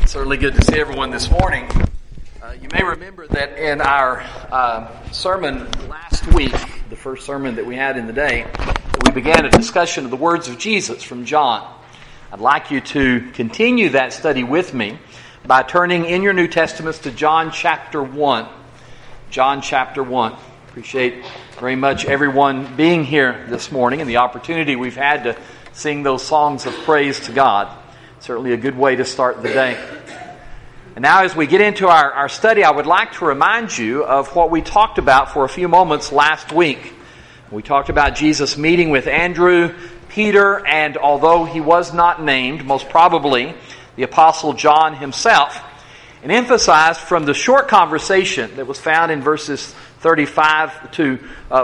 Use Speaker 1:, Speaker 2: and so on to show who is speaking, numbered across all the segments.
Speaker 1: Certainly good to see everyone this morning. You may remember that in our sermon last week, the first sermon that we had in the day, we began a discussion of the words of Jesus from John. I'd like you to continue that study with me by turning in your New Testaments to John chapter 1. John chapter 1. Appreciate very much everyone being here this morning and the opportunity we've had to sing those songs of praise to God. Certainly a good way to start the day. And now as we get into our study, I would like to remind you of what we talked about for a few moments last week. We talked about Jesus meeting with Andrew, Peter, and although he was not named, most probably the Apostle John himself, and emphasized from the short conversation that was found in verses 35 to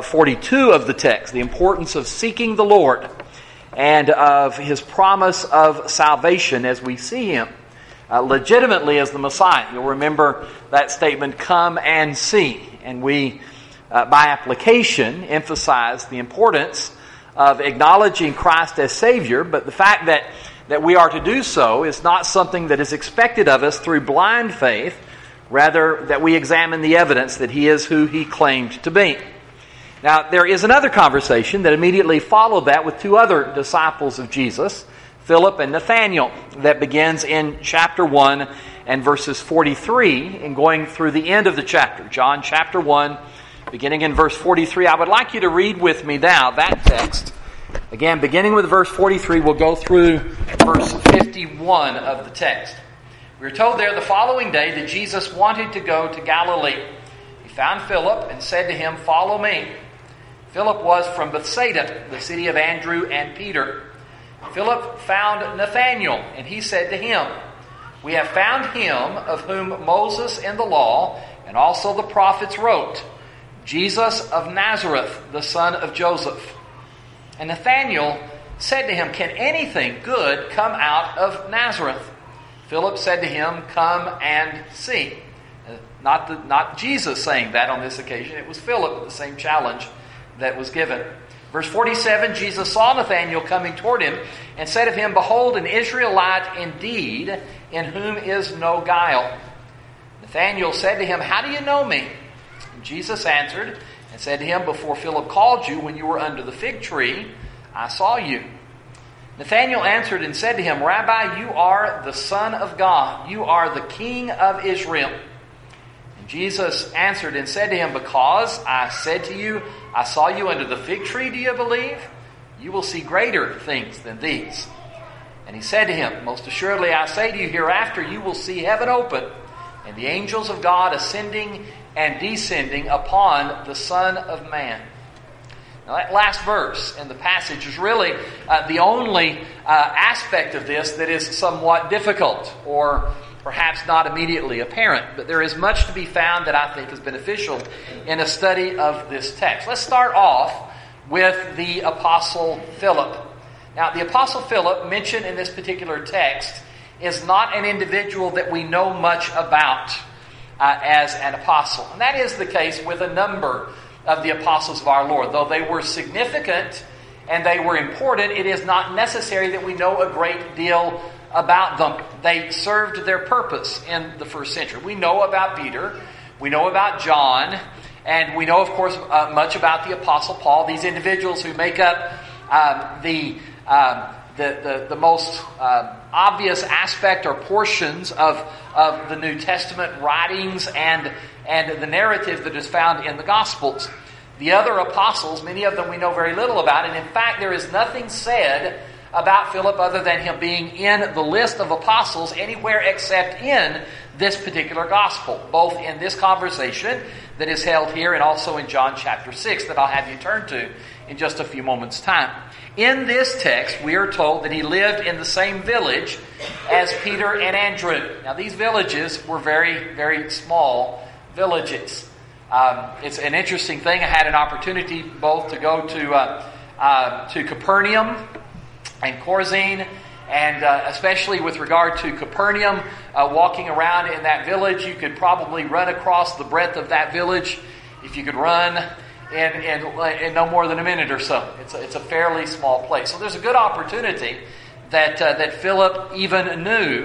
Speaker 1: 42 of the text, the importance of seeking the Lord and of His promise of salvation as we see Him legitimately as the Messiah. You'll remember that statement, come and see. And we, by application, emphasize the importance of acknowledging Christ as Savior, but the fact that we are to do so is not something that is expected of us through blind faith, rather that we examine the evidence that He is who He claimed to be. Now, there is another conversation that immediately followed that with two other disciples of Jesus, Philip and Nathanael, that begins in chapter 1 and verses 43 and going through the end of the chapter. John chapter 1, beginning in verse 43. I would like you to read with me now that text. Again, beginning with verse 43, we'll go through verse 51 of the text. We are told there the following day that Jesus wanted to go to Galilee. He found Philip and said to him, "Follow me." Philip was from Bethsaida, the city of Andrew and Peter. Philip found Nathanael, and he said to him, "We have found him of whom Moses in the law and also the prophets wrote, Jesus of Nazareth, the son of Joseph." And Nathanael said to him, "Can anything good come out of Nazareth?" Philip said to him, "Come and see." Not Jesus saying that on this occasion. It was Philip with the same challenge that was given. Verse 47, Jesus saw Nathanael coming toward him and said of him, "Behold, an Israelite indeed, in whom is no guile." Nathanael said to him, "How do you know me?" And Jesus answered and said to him, "Before Philip called you, when you were under the fig tree, I saw you." Nathanael answered and said to him, "Rabbi, you are the Son of God. You are the King of Israel." And Jesus answered and said to him, "Because I said to you, I saw you under the fig tree, do you believe? You will see greater things than these." And he said to him, "Most assuredly I say to you, hereafter you will see heaven open, and the angels of God ascending and descending upon the Son of Man." Now that last verse in the passage is really the only aspect of this that is somewhat difficult or perhaps not immediately apparent. But there is much to be found that I think is beneficial in a study of this text. Let's start off with the Apostle Philip. Now the Apostle Philip mentioned in this particular text is not an individual that we know much about as an apostle. And that is the case with a number of the apostles of our Lord. Though they were significant and they were important, it is not necessary that we know a great deal about them. They served their purpose in the first century. We know about Peter, we know about John, and we know, of course, much about the Apostle Paul. These individuals who make up the most obvious aspect or portions of the New Testament writings and the narrative that is found in the Gospels. The other apostles, many of them we know very little about, and in fact there is nothing said about Philip other than him being in the list of apostles anywhere except in this particular gospel, both in this conversation that is held here and also in John chapter 6 that I'll have you turn to in just a few moments' time. In this text, we are told that he lived in the same village as Peter and Andrew. Now, these villages were very, very small villages. It's an interesting thing. I had an opportunity both to go to Capernaum and Chorazin, and especially with regard to Capernaum, walking around in that village, you could probably run across the breadth of that village if you could run in no more than a minute or so. It's a fairly small place. So there's a good opportunity that Philip even knew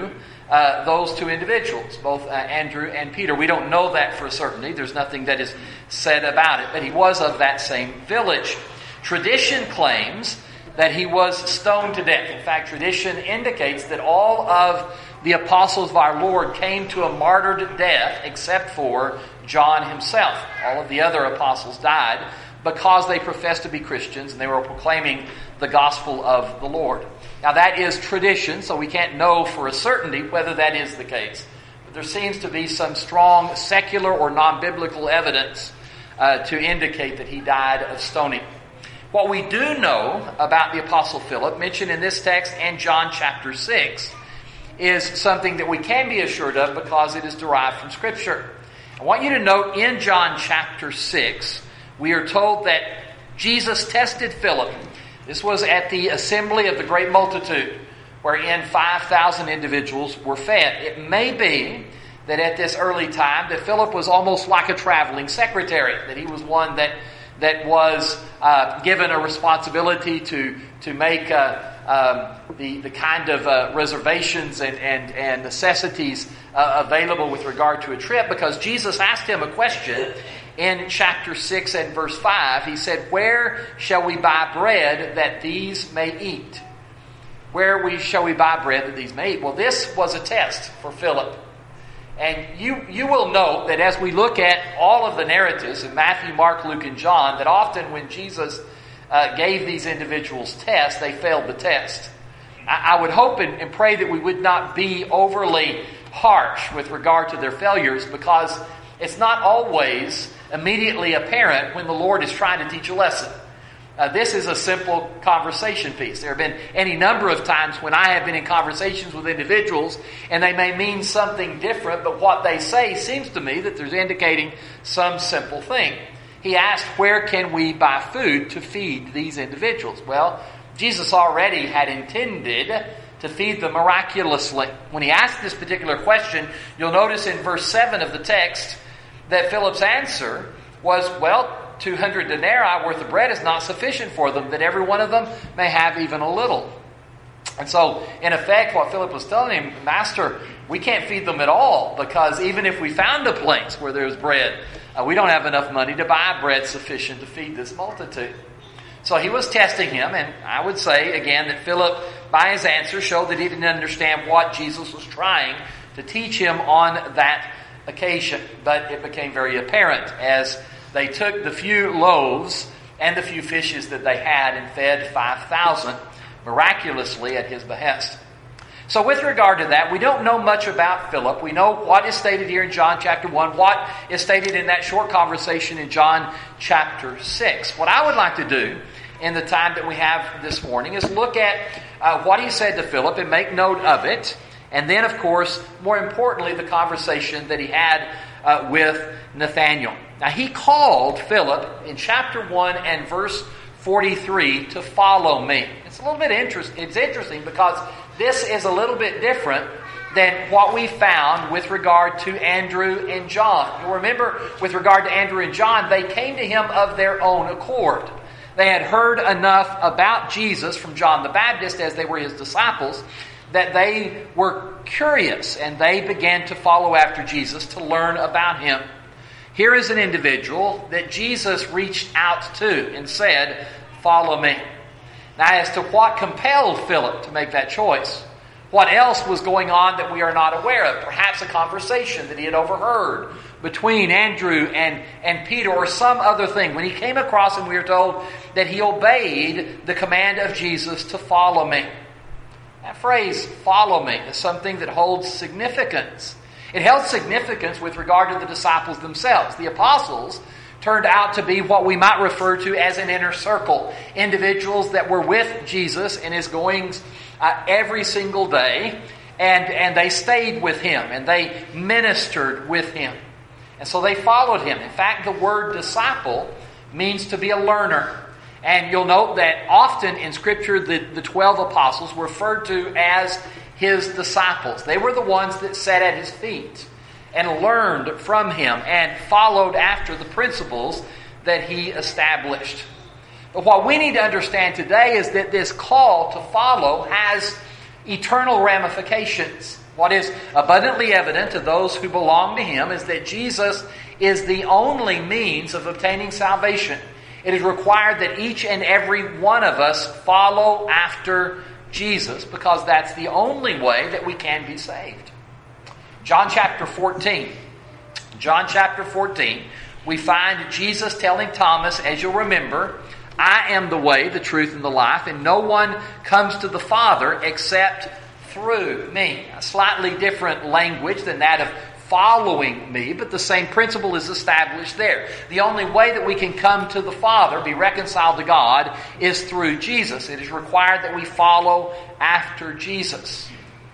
Speaker 1: those two individuals, both Andrew and Peter. We don't know that for certainty. There's nothing that is said about it. But he was of that same village. Tradition claims that he was stoned to death. In fact, tradition indicates that all of the apostles of our Lord came to a martyred death except for John himself. All of the other apostles died because they professed to be Christians and they were proclaiming the gospel of the Lord. Now that is tradition, so we can't know for a certainty whether that is the case. But there seems to be some strong secular or non-biblical evidence to indicate that he died of stoning. What we do know about the Apostle Philip, mentioned in this text and John chapter 6, is something that we can be assured of because it is derived from Scripture. I want you to note in John chapter 6, we are told that Jesus tested Philip. This was at the assembly of the great multitude, wherein 5,000 individuals were fed. It may be that at this early time that Philip was almost like a traveling secretary, that he was one that was given a responsibility to make the kind of reservations and necessities available with regard to a trip, because Jesus asked him a question in chapter 6 and verse 5. He said, "Where shall we buy bread that these may eat?" Shall we buy bread that these may eat? Well, this was a test for Philip. And you will note that as we look at all of the narratives in Matthew, Mark, Luke, and John, that often when Jesus gave these individuals tests, they failed the test. I would hope and pray that we would not be overly harsh with regard to their failures, because it's not always immediately apparent when the Lord is trying to teach a lesson. This is a simple conversation piece. There have been any number of times when I have been in conversations with individuals and they may mean something different, but what they say seems to me that they're indicating some simple thing. He asked, "Where can we buy food to feed these individuals?" Well, Jesus already had intended to feed them miraculously. When he asked this particular question, you'll notice in verse 7 of the text that Philip's answer was, 200 denarii worth of bread is not sufficient for them, that every one of them may have even a little. And so, in effect, what Philip was telling him, "Master, we can't feed them at all, because even if we found a place where there's bread, we don't have enough money to buy bread sufficient to feed this multitude." So he was testing him, and I would say, again, that Philip, by his answer, showed that he didn't understand what Jesus was trying to teach him on that occasion. But it became very apparent as they took the few loaves and the few fishes that they had and fed 5,000 miraculously at his behest. So with regard to that, we don't know much about Philip. We know what is stated here in John chapter 1, what is stated in that short conversation in John chapter 6. What I would like to do in the time that we have this morning is look at what he said to Philip and make note of it. And then, of course, more importantly, the conversation that he had with Nathanael. Now, he called Philip in chapter 1 and verse 43 to follow me. It's a little bit interesting. It's interesting because this is a little bit different than what we found with regard to Andrew and John. You'll remember, with regard to Andrew and John, they came to him of their own accord. They had heard enough about Jesus from John the Baptist as they were his disciples that they were curious and they began to follow after Jesus to learn about him. Here is an individual that Jesus reached out to and said, "Follow me." Now, as to what compelled Philip to make that choice, what else was going on that we are not aware of? Perhaps a conversation that he had overheard between Andrew and Peter, or some other thing. When he came across him, we are told that he obeyed the command of Jesus to follow me. That phrase, "follow me," is something that holds significance. It held significance with regard to the disciples themselves. The apostles turned out to be what we might refer to as an inner circle. Individuals that were with Jesus in his goings every single day. And they stayed with him. And they ministered with him. And so they followed him. In fact, the word disciple means to be a learner. And you'll note that often in Scripture, the 12 apostles were referred to as his disciples. They were the ones that sat at his feet and learned from him and followed after the principles that he established. But what we need to understand today is that this call to follow has eternal ramifications. What is abundantly evident to those who belong to Him is that Jesus is the only means of obtaining salvation. It is required that each and every one of us follow after Jesus, because that's the only way that we can be saved. John chapter 14. John chapter 14, we find Jesus telling Thomas, as you'll remember, I am the way, the truth, and the life, and no one comes to the Father except through me. A slightly different language than that of following me, but the same principle is established there. The only way that we can come to the Father, be reconciled to God, is through Jesus. It is required that we follow after Jesus.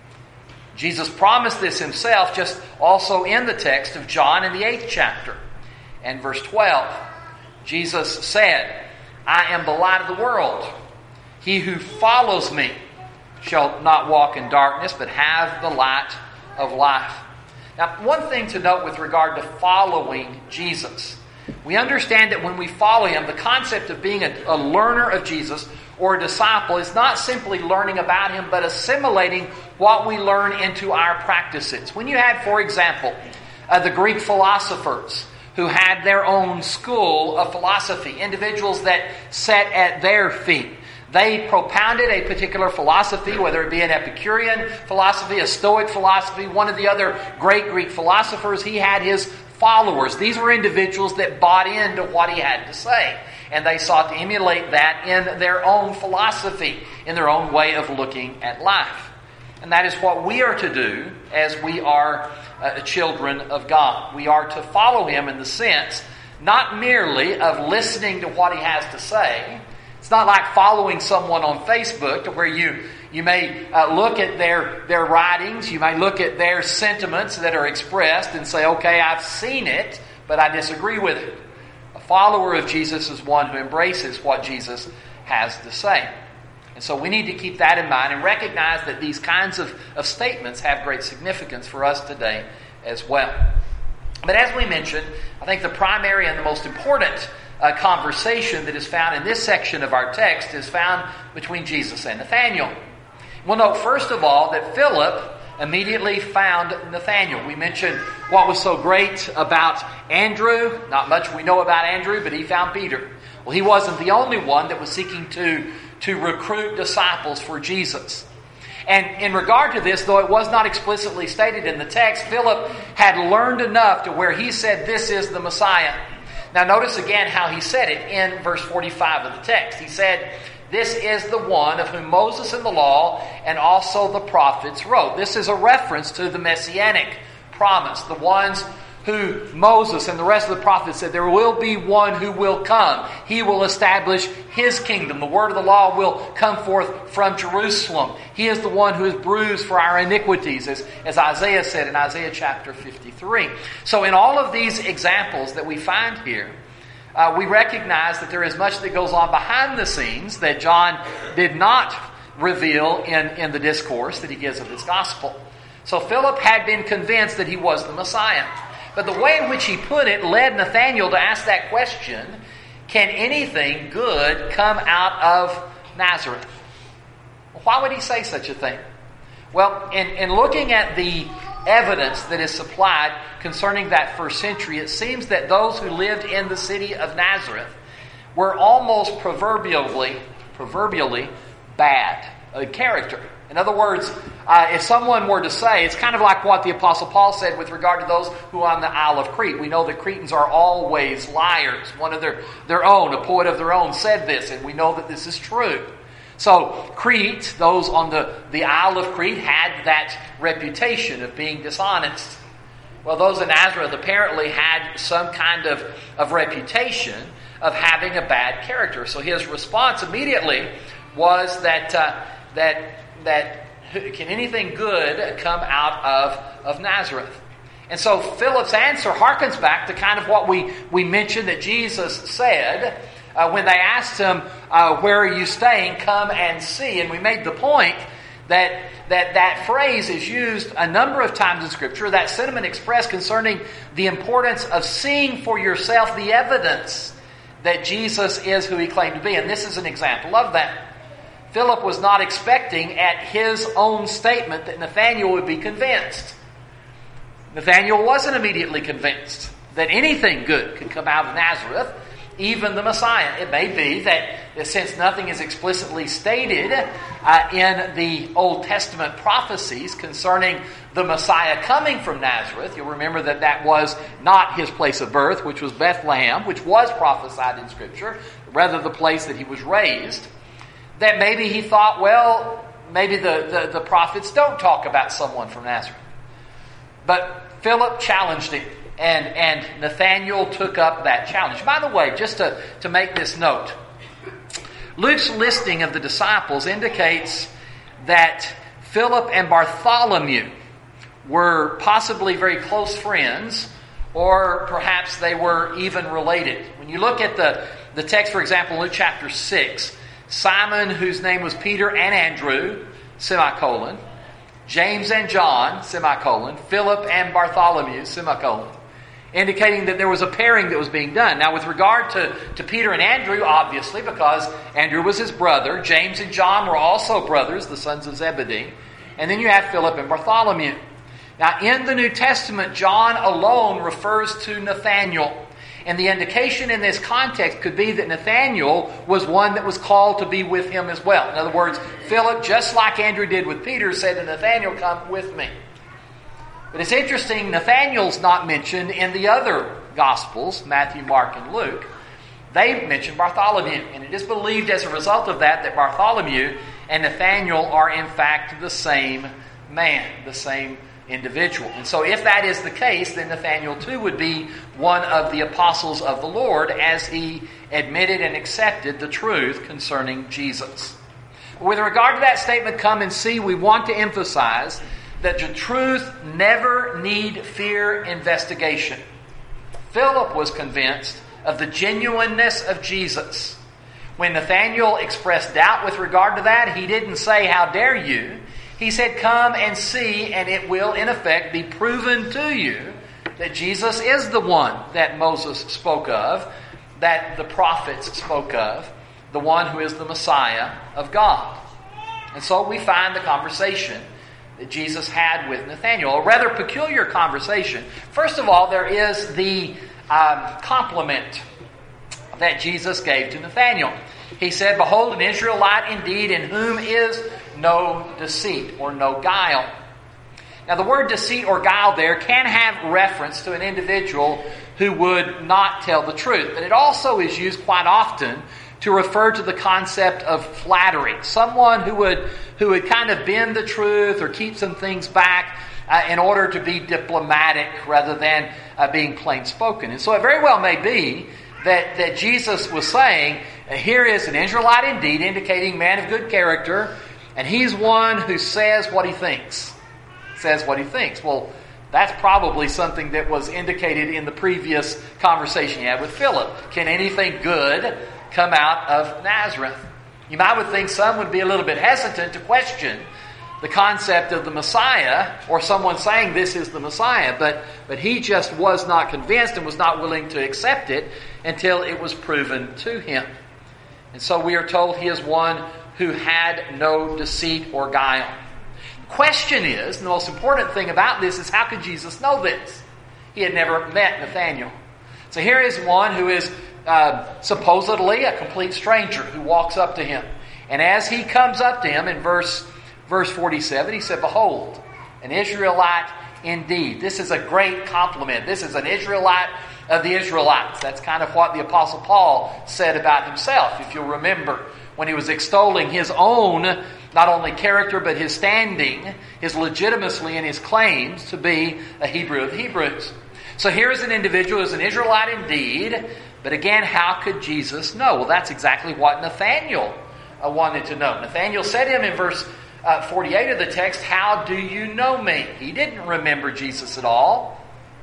Speaker 1: Jesus promised this Himself just also in the text of John in the 8th chapter. And verse 12, Jesus said, I am the light of the world. He who follows me shall not walk in darkness, but have the light of life. Now, one thing to note with regard to following Jesus. We understand that when we follow Him, the concept of being a learner of Jesus or a disciple is not simply learning about Him, but assimilating what we learn into our practices. When you had, for example, the Greek philosophers who had their own school of philosophy, individuals that sat at their feet. They propounded a particular philosophy, whether it be an Epicurean philosophy, a Stoic philosophy, one of the other great Greek philosophers. He had his followers. These were individuals that bought into what he had to say. And they sought to emulate that in their own philosophy, in their own way of looking at life. And that is what we are to do as we are children of God. We are to follow Him in the sense, not merely of listening to what He has to say. It's not like following someone on Facebook to where you may look at their writings, you may look at their sentiments that are expressed and say, okay, I've seen it, but I disagree with it. A follower of Jesus is one who embraces what Jesus has to say. And so we need to keep that in mind and recognize that these kinds of statements have great significance for us today as well. But as we mentioned, I think the primary and the most important conversation that is found in this section of our text is found between Jesus and Nathanael. We'll note first of all that Philip immediately found Nathanael. We mentioned what was so great about Andrew. Not much we know about Andrew, but he found Peter. Well, he wasn't the only one that was seeking to recruit disciples for Jesus. And in regard to this, though it was not explicitly stated in the text, Philip had learned enough to where he said, this is the Messiah. Now notice again how he said it in verse 45 of the text. He said, this is the one of whom Moses in the law and also the prophets wrote. This is a reference to the Messianic promise, the ones who Moses and the rest of the prophets said, there will be one who will come. He will establish His kingdom. The word of the law will come forth from Jerusalem. He is the one who is bruised for our iniquities, as Isaiah said in Isaiah chapter 53. So in all of these examples that we find here, we recognize that there is much that goes on behind the scenes that John did not reveal in the discourse that he gives of his gospel. So Philip had been convinced that he was the Messiah. But the way in which he put it led Nathanael to ask that question, can anything good come out of Nazareth? Well, why would he say such a thing? Well, in looking at the evidence that is supplied concerning that first century, it seems that those who lived in the city of Nazareth were almost proverbially bad character. In other words, if someone were to say, it's kind of like what the Apostle Paul said with regard to those who are on the Isle of Crete. We know that Cretans are always liars. One of their own, a poet of their own, said this, and we know that this is true. So Crete, those on the Isle of Crete, had that reputation of being dishonest. Well, those in Nazareth apparently had some kind of reputation of having a bad character. So his response immediately was that can anything good come out of Nazareth? And so Philip's answer harkens back to kind of what we mentioned that Jesus said when they asked him, where are you staying? Come and see. And we made the point that phrase is used a number of times in Scripture, that sentiment expressed concerning the importance of seeing for yourself the evidence that Jesus is who He claimed to be. And this is an example of that. Philip was not expecting at his own statement that Nathanael would be convinced. Nathanael wasn't immediately convinced that anything good could come out of Nazareth, even the Messiah. It may be that since nothing is explicitly stated in the Old Testament prophecies concerning the Messiah coming from Nazareth, you'll remember that that was not his place of birth, which was Bethlehem, which was prophesied in Scripture, rather the place that he was raised, that maybe he thought, well, maybe the prophets don't talk about someone from Nazareth. But Philip challenged him, and Nathanael took up that challenge. By the way, just to make this note, Luke's listing of the disciples indicates that Philip and Bartholomew were possibly very close friends, or perhaps they were even related. When you look at the text, for example, Luke chapter 6, Simon, whose name was Peter, and Andrew, semicolon, James and John, semicolon, Philip and Bartholomew, semicolon, indicating that there was a pairing that was being done. Now, with regard to Peter and Andrew, obviously, because Andrew was his brother, James and John were also brothers, the sons of Zebedee, and then you have Philip and Bartholomew. Now, in the New Testament, John alone refers to Nathanael. And the indication in this context could be that Nathanael was one that was called to be with him as well. In other words, Philip, just like Andrew did with Peter, said to Nathanael, "Come with me." But it's interesting, Nathanael's not mentioned in the other Gospels, Matthew, Mark, and Luke. They mention Bartholomew. And it is believed as a result of that Bartholomew and Nathanael are in fact the same man, the same individual. And so if that is the case, then Nathanael too would be one of the apostles of the Lord as he admitted and accepted the truth concerning Jesus. With regard to that statement, come and see, we want to emphasize that the truth never need fear investigation. Philip was convinced of the genuineness of Jesus. When Nathanael expressed doubt with regard to that, he didn't say, "How dare you?" He said, "Come and see, and it will in effect be proven to you that Jesus is the one that Moses spoke of, that the prophets spoke of, the one who is the Messiah of God." And so we find the conversation that Jesus had with Nathanael, a rather peculiar conversation. First of all, there is the compliment that Jesus gave to Nathanael. He said, "Behold, an Israelite indeed, in whom is no deceit," or no guile. Now, the word deceit or guile there can have reference to an individual who would not tell the truth. But it also is used quite often to refer to the concept of flattery. Someone who would kind of bend the truth or keep some things back in order to be diplomatic rather than being plain spoken. And so it very well may be that Jesus was saying, here is an Israelite indeed, indicating man of good character, and he's one who says what he thinks. Says what he thinks. Well, that's probably something that was indicated in the previous conversation you had with Philip. Can anything good come out of Nazareth? I would think some would be a little bit hesitant to question the concept of the Messiah, or someone saying this is the Messiah, but he just was not convinced and was not willing to accept it until it was proven to him. And so we are told he is one who had no deceit or guile. The question is, the most important thing about this is, how could Jesus know this? He had never met Nathanael. So here is one who is supposedly a complete stranger who walks up to him. And as he comes up to him in verse 47, he said, "Behold, an Israelite indeed." This is a great compliment. This is an Israelite of the Israelites. That's kind of what the Apostle Paul said about himself, if you'll remember, when he was extolling his own, not only character, but his standing, his legitimacy and his claims to be a Hebrew of the Hebrews. So here is an individual who is an Israelite indeed, but again, how could Jesus know? Well, that's exactly what Nathanael wanted to know. Nathanael said to him in verse 48 of the text, "How do you know me?" He didn't remember Jesus at all.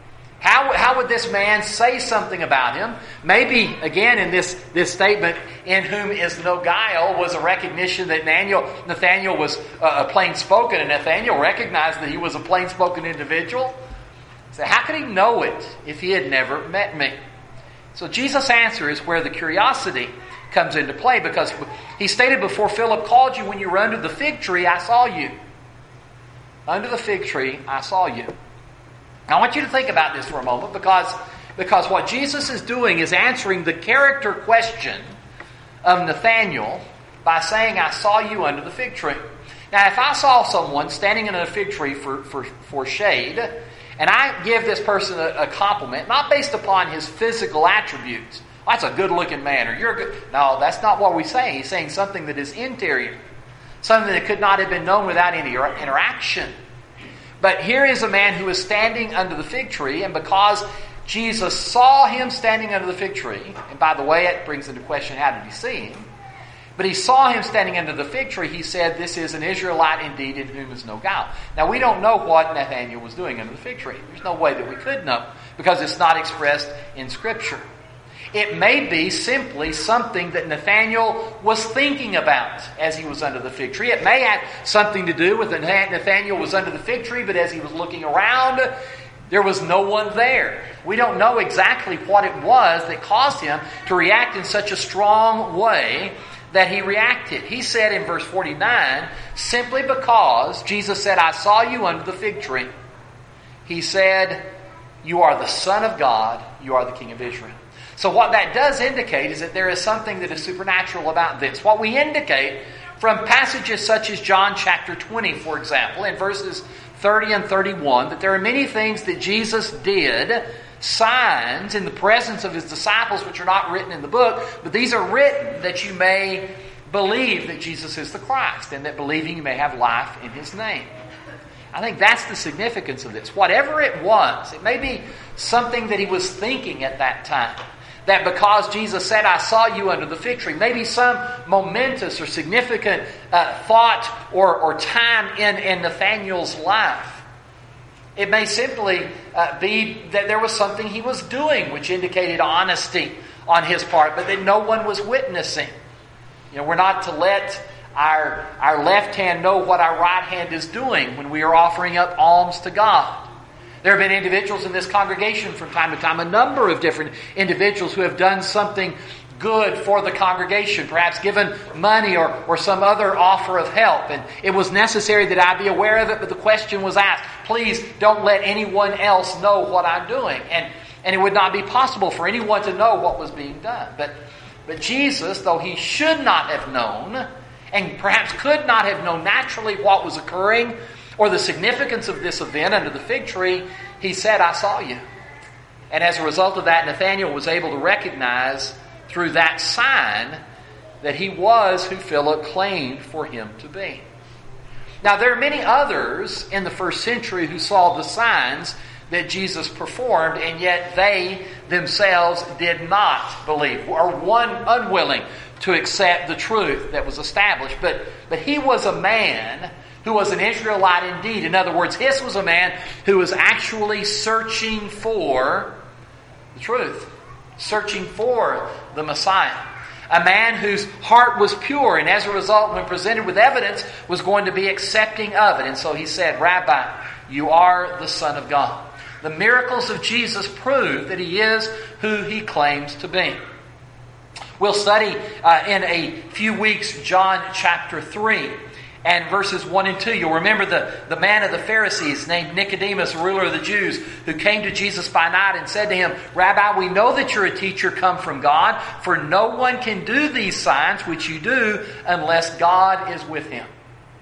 Speaker 1: How would this man say something about him? Maybe, again, in this statement, "in whom is no guile," was a recognition that Nathanael was plain-spoken, and Nathanael recognized that he was a plain-spoken individual. So how could he know it if he had never met me? So Jesus' answer is where the curiosity comes into play, because he stated, before Philip called you when you were under the fig tree, I saw you. Under the fig tree, I saw you. Now, I want you to think about this for a moment, because what Jesus is doing is answering the character question of Nathanael by saying, I saw you under the fig tree. Now, if I saw someone standing under a fig tree for shade, and I give this person a compliment, not based upon his physical attributes, that's a good-looking man, or you're good. No, that's not what we're saying. He's saying something that is interior, something that could not have been known without any interaction. But here is a man who is standing under the fig tree, and because Jesus saw him standing under the fig tree, and by the way, it brings into question, how did he see him? But he saw him standing under the fig tree. He said, this is an Israelite indeed, in whom is no guile. Now, we don't know what Nathanael was doing under the fig tree. There's no way that we could know, because it's not expressed in Scripture. It may be simply something that Nathanael was thinking about as he was under the fig tree. It may have something to do with Nathanael was under the fig tree, but as he was looking around, there was no one there. We don't know exactly what it was that caused him to react in such a strong way that he reacted. He said in verse 49, simply because Jesus said, I saw you under the fig tree, he said, you are the Son of God, you are the King of Israel. So what that does indicate is that there is something that is supernatural about this. What we indicate from passages such as John chapter 20, for example, in verses 30 and 31, that there are many things that Jesus did, signs in the presence of his disciples, which are not written in the book, but these are written that you may believe that Jesus is the Christ, and that believing you may have life in his name. I think that's the significance of this. Whatever it was, it may be something that he was thinking at that time. That because Jesus said, I saw you under the fig tree, maybe some momentous or significant thought or time in Nathanael's life. It may simply be that there was something he was doing which indicated honesty on his part, but that no one was witnessing. We're not to let our left hand know what our right hand is doing when we are offering up alms to God. There have been individuals in this congregation from time to time, a number of different individuals who have done something good for the congregation, perhaps given money or some other offer of help. And it was necessary that I be aware of it, but the question was asked, please don't let anyone else know what I'm doing. And it would not be possible for anyone to know what was being done. But Jesus, though he should not have known, and perhaps could not have known naturally what was occurring, or the significance of this event under the fig tree, he said, I saw you. And as a result of that, Nathanael was able to recognize through that sign that he was who Philip claimed for him to be. Now, there are many others in the first century who saw the signs that Jesus performed, and yet they themselves did not believe, or one unwilling to accept the truth that was established. But he was a man who was an Israelite indeed. In other words, this was a man who was actually searching for the truth, searching for the Messiah. A man whose heart was pure, and as a result, when presented with evidence, was going to be accepting of it. And so he said, Rabbi, you are the Son of God. The miracles of Jesus prove that he is who he claims to be. We'll study in a few weeks John chapter 3. And verses 1 and 2, you'll remember the man of the Pharisees named Nicodemus, ruler of the Jews, who came to Jesus by night and said to him, Rabbi, we know that you're a teacher come from God, for no one can do these signs which you do unless God is with him.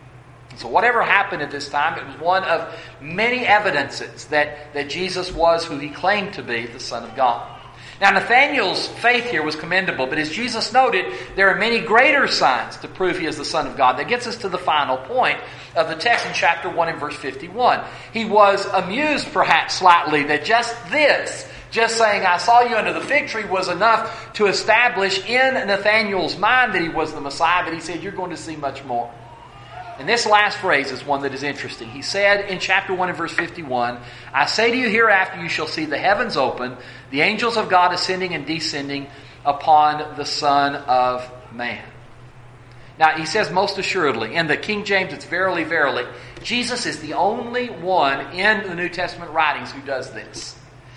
Speaker 1: So whatever happened at this time, it was one of many evidences that Jesus was who he claimed to be, the Son of God. Now, Nathanael's faith here was commendable, but as Jesus noted, there are many greater signs to prove he is the Son of God. That gets us to the final point of the text in chapter 1 and verse 51. He was amused, perhaps slightly, that just saying, I saw you under the fig tree, was enough to establish in Nathanael's mind that he was the Messiah, but he said, you're going to see much more. And this last phrase is one that is interesting. He said in chapter 1 and verse 51, I say to you, hereafter you shall see the heavens open, the angels of God ascending and descending upon the Son of Man. Now, he says most assuredly, in the King James it's verily, verily. Jesus is the only one in the New Testament writings who does this.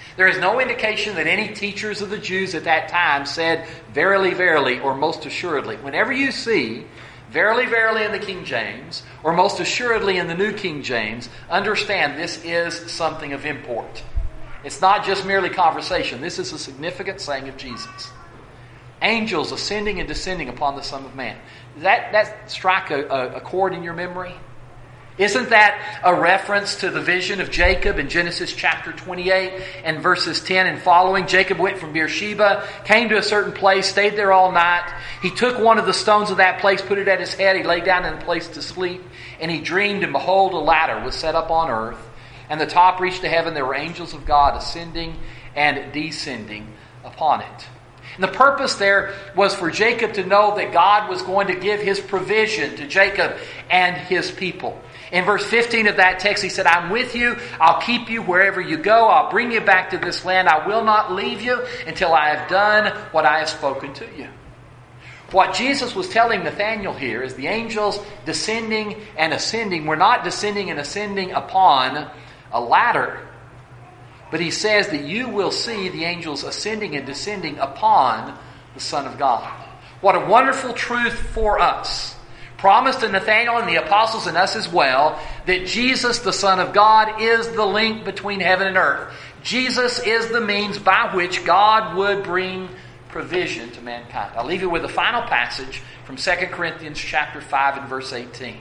Speaker 1: There is no indication that any teachers of the Jews at that time said, verily, verily, or most assuredly. Whenever you see verily, verily in the King James, or most assuredly in the New King James, understand this is something of import. It's not just merely conversation. This is a significant saying of Jesus. Angels ascending and descending upon the Son of Man. Does that strike a chord in your memory? Isn't that a reference to the vision of Jacob in Genesis chapter 28 and verses 10 and following? Jacob went from Beersheba, came to a certain place, stayed there all night. He took one of the stones of that place, put it at his head. He lay down in a place to sleep. And he dreamed, and behold, a ladder was set up on earth. And the top reached to heaven. There were angels of God ascending and descending upon it. And the purpose there was for Jacob to know that God was going to give His provision to Jacob and his people. In verse 15 of that text, he said, I'm with you. I'll keep you wherever you go. I'll bring you back to this land. I will not leave you until I have done what I have spoken to you. What Jesus was telling Nathanael here is the angels descending and ascending were not descending and ascending upon a ladder. But he says that you will see the angels ascending and descending upon the Son of God. What a wonderful truth for us. Promised to Nathanael and the apostles and us as well, that Jesus, the Son of God, is the link between heaven and earth. Jesus is the means by which God would bring provision to mankind. I'll leave you with a final passage from 2 Corinthians chapter 5 and verse 18.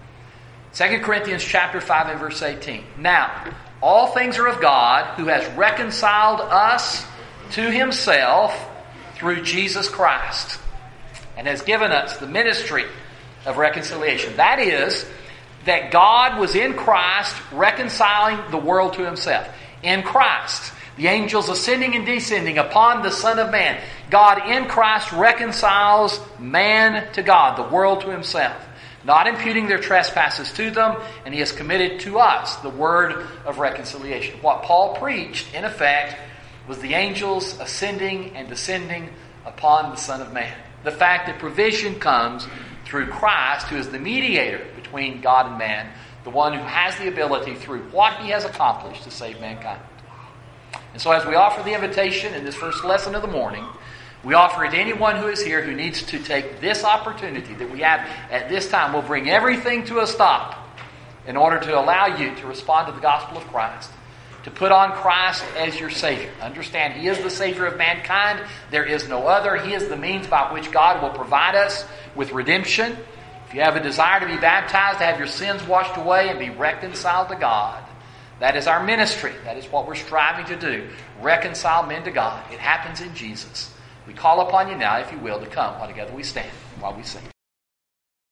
Speaker 1: 2 Corinthians chapter 5 and verse 18. Now, all things are of God, who has reconciled us to Himself through Jesus Christ, and has given us the ministry of reconciliation. That is, that God was in Christ reconciling the world to Himself. In Christ, the angels ascending and descending upon the Son of Man. God in Christ reconciles man to God, the world to Himself, not imputing their trespasses to them, and He has committed to us the word of reconciliation. What Paul preached, in effect, was the angels ascending and descending upon the Son of Man. The fact that provision comes through Christ, who is the mediator between God and man, the one who has the ability through what He has accomplished to save mankind. And so as we offer the invitation in this first lesson of the morning, we offer it to anyone who is here who needs to take this opportunity that we have at this time. We'll bring everything to a stop in order to allow you to respond to the gospel of Christ, to put on Christ as your Savior. Understand, He is the Savior of mankind. There is no other. He is the means by which God will provide us with redemption. If you have a desire to be baptized, to have your sins washed away and be reconciled to God, that is our ministry. That is what we're striving to do. Reconcile men to God. It happens in Jesus. We call upon you now, if you will, to come while together we stand while we sing.